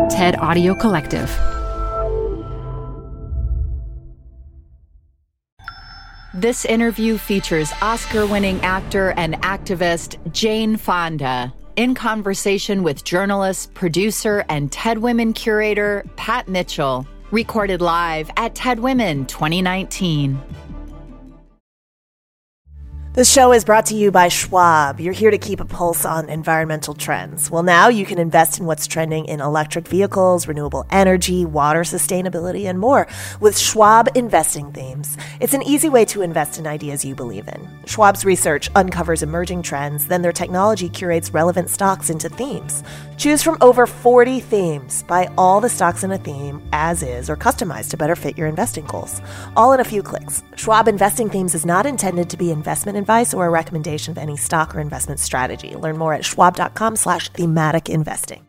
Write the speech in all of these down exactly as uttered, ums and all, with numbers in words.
TED Audio Collective. This interview features Oscar-winning actor and activist Jane Fonda in conversation with journalist, producer, and TED Women curator Pat Mitchell, recorded live at TED Women twenty nineteen. This show is brought to you by Schwab. You're here to keep a pulse on environmental trends. Well, now you can invest in what's trending in electric vehicles, renewable energy, water sustainability, and more with Schwab Investing Themes. It's an easy way to invest in ideas you believe in. Schwab's research uncovers emerging trends, then their technology curates relevant stocks into themes. Choose from over forty themes. Buy all the stocks in a theme as is or customized to better fit your investing goals. All in a few clicks. Schwab Investing Themes is not intended to be investment advice or a recommendation of any stock or investment strategy. Learn more at schwab.com slash thematic investing.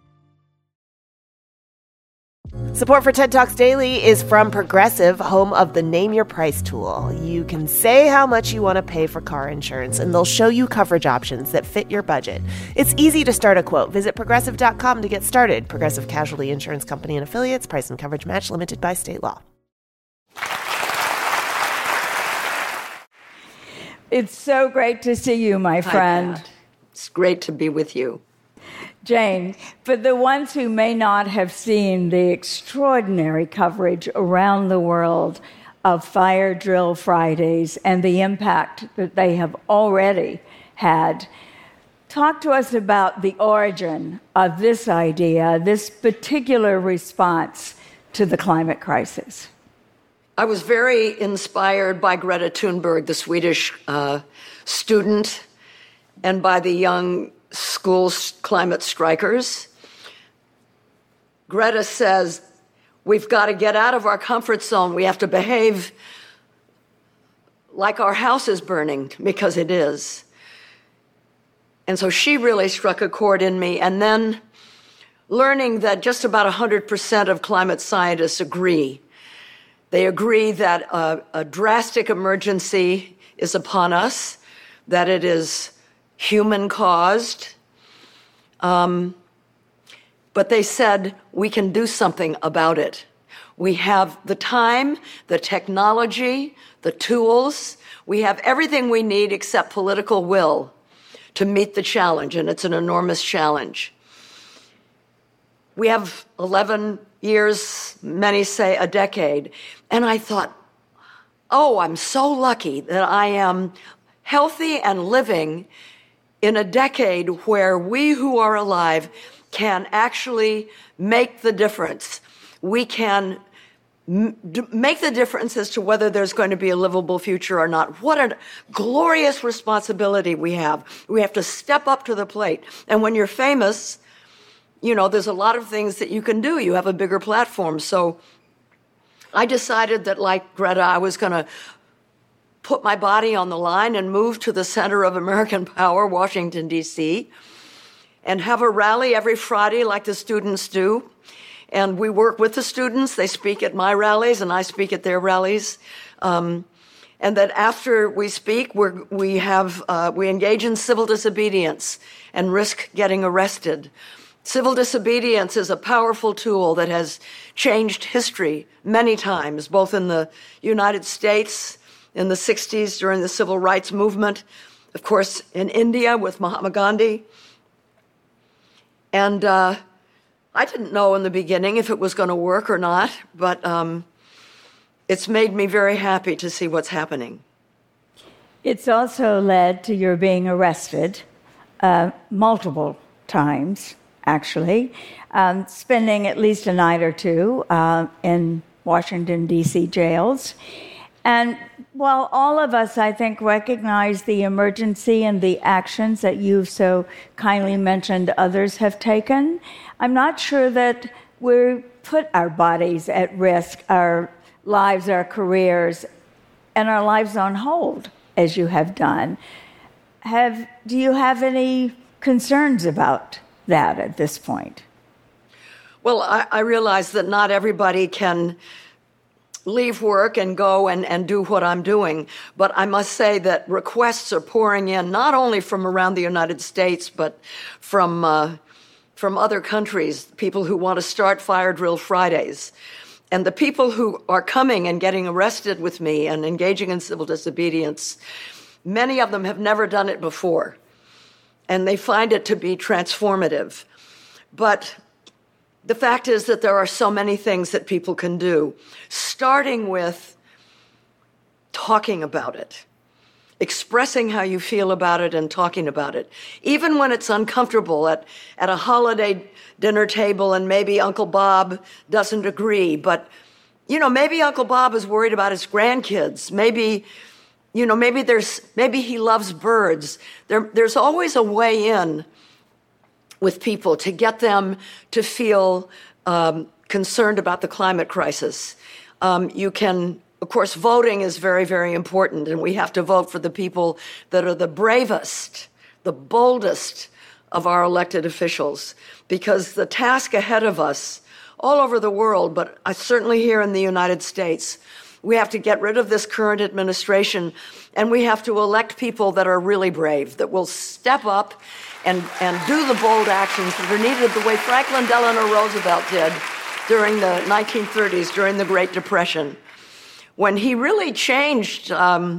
Support for TED Talks Daily is from Progressive, home of the Name Your Price tool. You can say how much you want to pay for car insurance, and they'll show you coverage options that fit your budget. It's easy to start a quote. Visit progressive dot com to get started. Progressive Casualty Insurance Company and Affiliates. Price and coverage match limited by state law. It's so great to see you, my friend. Hi, Pat. It's great to be with you. Jane, for the ones who may not have seen the extraordinary coverage around the world of Fire Drill Fridays and the impact that they have already had, talk to us about the origin of this idea, this particular response to the climate crisis. I was very inspired by Greta Thunberg, the Swedish uh, student, and by the young school climate strikers. Greta says, we've got to get out of our comfort zone. We have to behave like our house is burning, because it is. And so she really struck a chord in me. And then learning that just about one hundred percent of climate scientists agree. They agree that a, a drastic emergency is upon us, that it is human-caused. Um, but they said, we can do something about it. We have the time, the technology, the tools. We have everything we need except political will to meet the challenge, and it's an enormous challenge. We have eleven years, many say a decade. And I thought, oh, I'm so lucky that I am healthy and living in a decade where we who are alive can actually make the difference. We can m- d- make the difference as to whether there's going to be a livable future or not. What a glorious responsibility we have. We have to step up to the plate. And when you're famous, you know, there's a lot of things that you can do. You have a bigger platform. So I decided that, like Greta, I was going to put my body on the line and move to the center of American power, Washington, D C, and have a rally every Friday like the students do. And we work with the students. They speak at my rallies, and I speak at their rallies. Um, and that after we speak, we're, we, have, uh, we engage in civil disobedience and risk getting arrested. Civil disobedience is a powerful tool that has changed history many times, both in the United States in the sixties during the civil rights movement, of course, in India with Mahatma Gandhi. And uh, I didn't know in the beginning if it was going to work or not, but um, it's made me very happy to see what's happening. It's also led to your being arrested uh, multiple times. Actually, um, spending at least a night or two uh, in Washington, D C jails. And while all of us, I think, recognize the emergency and the actions that you've so kindly mentioned others have taken, I'm not sure that we put our bodies at risk, our lives, our careers, and our lives on hold, as you have done. Have, do you have any concerns about that at this point? Well, I, I realize that not everybody can leave work and go and, and do what I'm doing, but I must say that requests are pouring in, not only from around the United States, but from uh, from other countries, people who want to start Fire Drill Fridays. And the people who are coming and getting arrested with me and engaging in civil disobedience, many of them have never done it before. And they find it to be transformative. But the fact is that there are so many things that people can do, starting with talking about it, expressing how you feel about it and talking about it, even when it's uncomfortable at, at a holiday dinner table and maybe Uncle Bob doesn't agree. But, you know, maybe Uncle Bob is worried about his grandkids. Maybe, you know, maybe there's, maybe he loves birds. There, there's always a way in with people to get them to feel um, concerned about the climate crisis. Um, you can, of course, voting is very, very important, and we have to vote for the people that are the bravest, the boldest of our elected officials, because the task ahead of us all over the world, but certainly here in the United States, we have to get rid of this current administration, and we have to elect people that are really brave, that will step up and, and do the bold actions that are needed the way Franklin Delano Roosevelt did during the nineteen thirties, during the Great Depression, when he really changed um,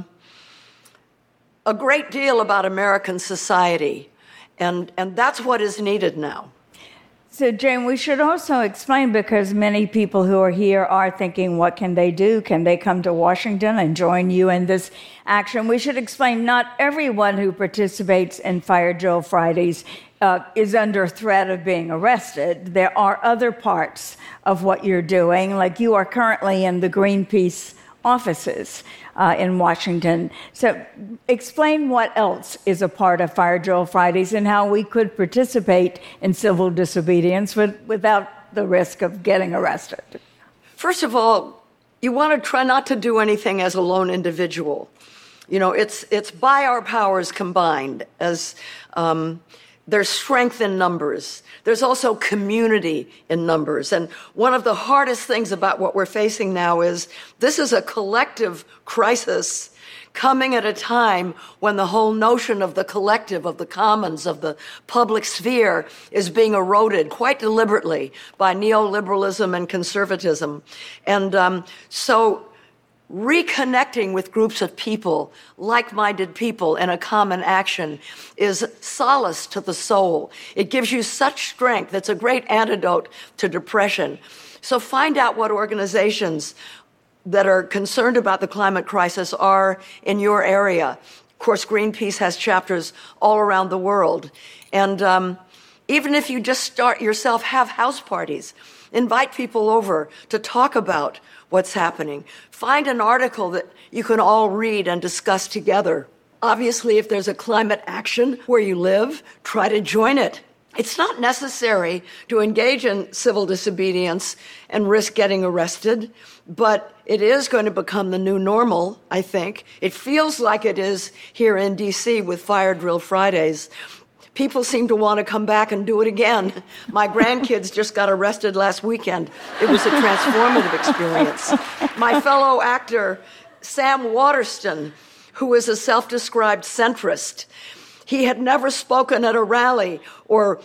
a great deal about American society. And, and that's what is needed now. So, Jane, we should also explain, because many people who are here are thinking, what can they do? Can they come to Washington and join you in this action? We should explain not everyone who participates in Fire Drill Fridays uh, is under threat of being arrested. There are other parts of what you're doing, like you are currently in the Greenpeace offices uh, in Washington. So explain what else is a part of Fire Drill Fridays and how we could participate in civil disobedience with, without the risk of getting arrested. First of all, you want to try not to do anything as a lone individual. You know, it's it's by our powers combined, as um, there's strength in numbers. There's also community in numbers. And one of the hardest things about what we're facing now is this is a collective crisis coming at a time when the whole notion of the collective, of the commons, of the public sphere is being eroded quite deliberately by neoliberalism and conservatism. And um, so reconnecting with groups of people, like-minded people in a common action, is solace to the soul. It gives you such strength. It's a great antidote to depression. So find out what organizations that are concerned about the climate crisis are in your area. Of course, Greenpeace has chapters all around the world. And um, even if you just start yourself, have house parties. Invite people over to talk about what's happening. Find an article that you can all read and discuss together. Obviously, if there's a climate action where you live, try to join it. It's not necessary to engage in civil disobedience and risk getting arrested, but it is going to become the new normal, I think. It feels like it is here in D C with Fire Drill Fridays. People seem to want to come back and do it again. My grandkids just got arrested last weekend. It was a transformative experience. My fellow actor, Sam Waterston, who is a self-described centrist, he had never spoken at a rally or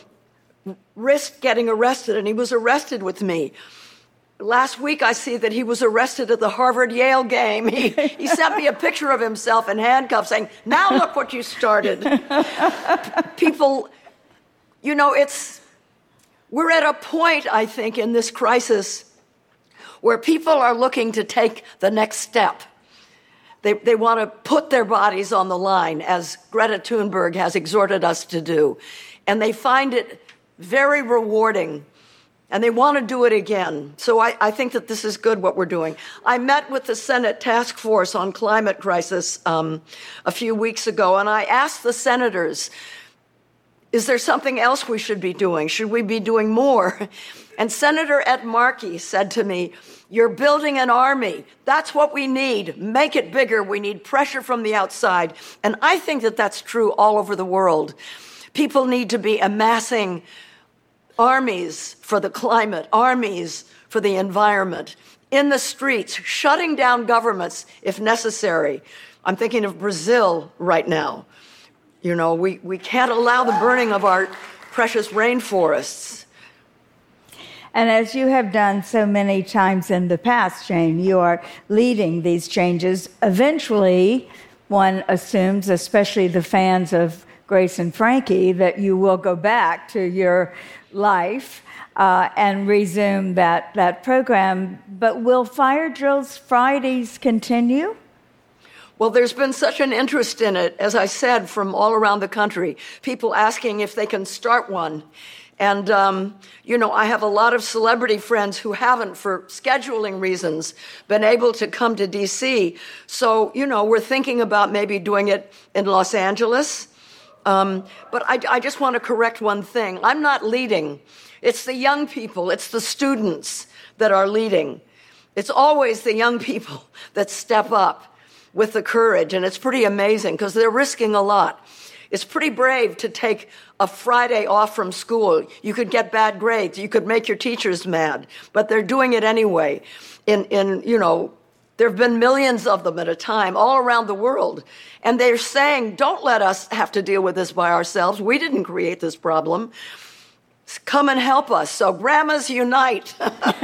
risked getting arrested, and he was arrested with me. Last week, I see that he was arrested at the Harvard-Yale game. He, he sent me a picture of himself in handcuffs saying, now look what you started. People, you know, it's, we're at a point, I think, in this crisis where people are looking to take the next step. They, they want to put their bodies on the line, as Greta Thunberg has exhorted us to do. And they find it very rewarding. And they want to do it again. So I, I think that this is good, what we're doing. I met with the Senate Task Force on Climate Crisis um, a few weeks ago, and I asked the senators, is there something else we should be doing? Should we be doing more? And Senator Ed Markey said to me, you're building an army. That's what we need. Make it bigger. We need pressure from the outside. And I think that that's true all over the world. People need to be amassing armies for the climate, armies for the environment, in the streets, shutting down governments if necessary. I'm thinking of Brazil right now. You know, we, we can't allow the burning of our precious rainforests. And as you have done so many times in the past, Jane, you are leading these changes. Eventually, one assumes, especially the fans of Grace and Frankie, that you will go back to your life uh, and resume that, that program. But will Fire Drills Fridays continue? Well, there's been such an interest in it, as I said, from all around the country. People asking if they can start one. And, um, you know, I have a lot of celebrity friends who haven't, for scheduling reasons, been able to come to D C. So, you know, we're thinking about maybe doing it in Los Angeles. Um, but I, I just want to correct one thing. I'm not leading. It's the young people. It's the students that are leading. It's always the young people that step up with the courage. And it's pretty amazing because they're risking a lot. It's pretty brave to take a Friday off from school. You could get bad grades. You could make your teachers mad. But they're doing it anyway. In, in you know, there have been millions of them at a time all around the world. And they're saying, don't let us have to deal with this by ourselves. We didn't create this problem. Come and help us. So grandmas unite.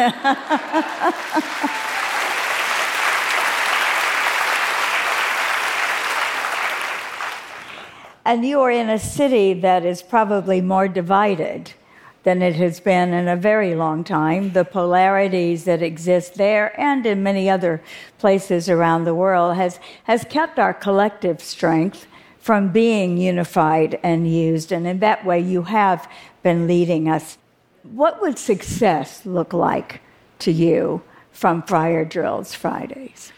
And you are in a city that is probably more divided than it has been in a very long time. The polarities that exist there and in many other places around the world has, has kept our collective strength from being unified and used. And in that way, you have been leading us. What would success look like to you from Fire Drills Fridays?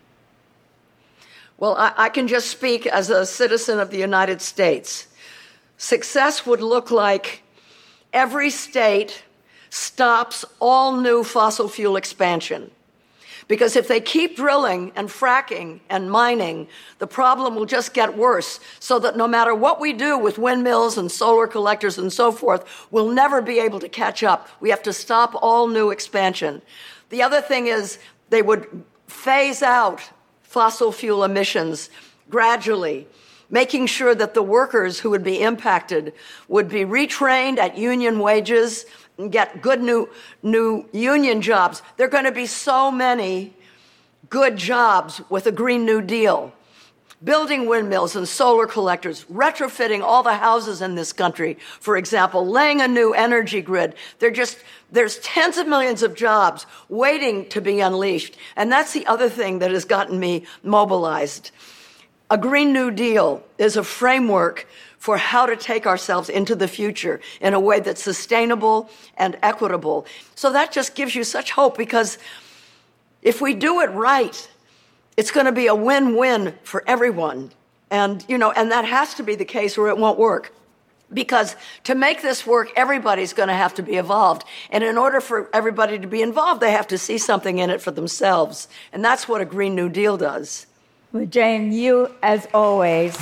Well, I, I can just speak as a citizen of the United States. Success would look like every state stops all new fossil fuel expansion. Because if they keep drilling and fracking and mining, the problem will just get worse, so that no matter what we do with windmills and solar collectors and so forth, we'll never be able to catch up. We have to stop all new expansion. The other thing is they would phase out fossil fuel emissions gradually, making sure that the workers who would be impacted would be retrained at union wages and get good new, new union jobs. There are going to be so many good jobs with a Green New Deal. Building windmills and solar collectors, retrofitting all the houses in this country, for example, laying a new energy grid. They're just, there's tens of millions of jobs waiting to be unleashed. And that's the other thing that has gotten me mobilized. A Green New Deal is a framework for how to take ourselves into the future in a way that's sustainable and equitable. So that just gives you such hope, because if we do it right, it's going to be a win-win for everyone. And, you know, and that has to be the case or it won't work. Because to make this work, everybody's going to have to be involved. And in order for everybody to be involved, they have to see something in it for themselves. And that's what a Green New Deal does. Well, Jane, you, as always,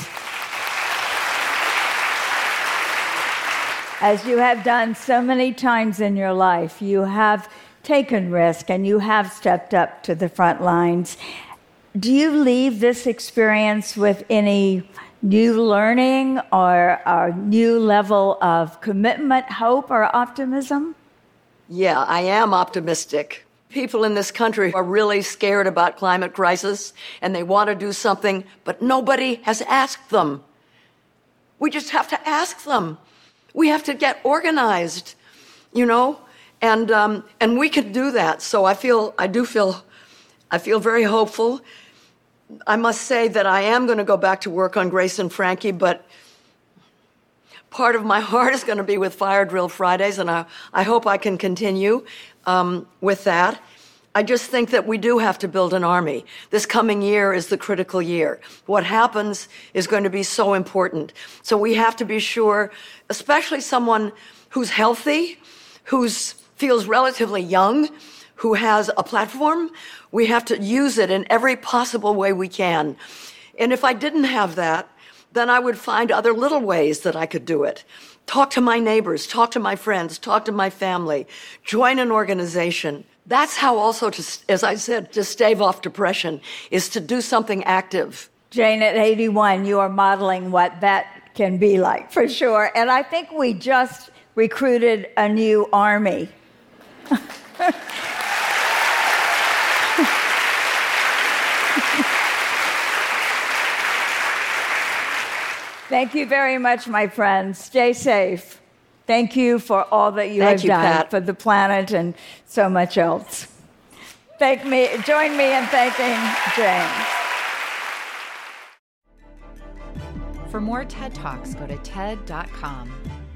as you have done so many times in your life, you have taken risk and you have stepped up to the front lines. Do you leave this experience with any new learning or a new level of commitment, hope, or optimism? Yeah, I am optimistic. People in this country are really scared about climate crisis, and they want to do something, but nobody has asked them. We just have to ask them. We have to get organized, you know, and um, and we can do that. So I feel, I do feel, I feel very hopeful. I must say that I am going to go back to work on Grace and Frankie, but part of my heart is going to be with Fire Drill Fridays, and I, I hope I can continue um, with that. I just think that we do have to build an army. This coming year is the critical year. What happens is going to be so important. So we have to be sure, especially someone who's healthy, who feels relatively young, who has a platform, we have to use it in every possible way we can. And if I didn't have that, then I would find other little ways that I could do it. Talk to my neighbors, talk to my friends, talk to my family, join an organization. That's how also, to, as I said, to stave off depression, is to do something active. Jane, at eighty-one, you are modeling what that can be like, for sure. And I think we just recruited a new army. Thank you very much, my friends. Stay safe. Thank you for all that you Thank have you, done Pat. for the planet and so much else. Thank me. Join me in thanking Jane. For more TED Talks, go to T E D dot com.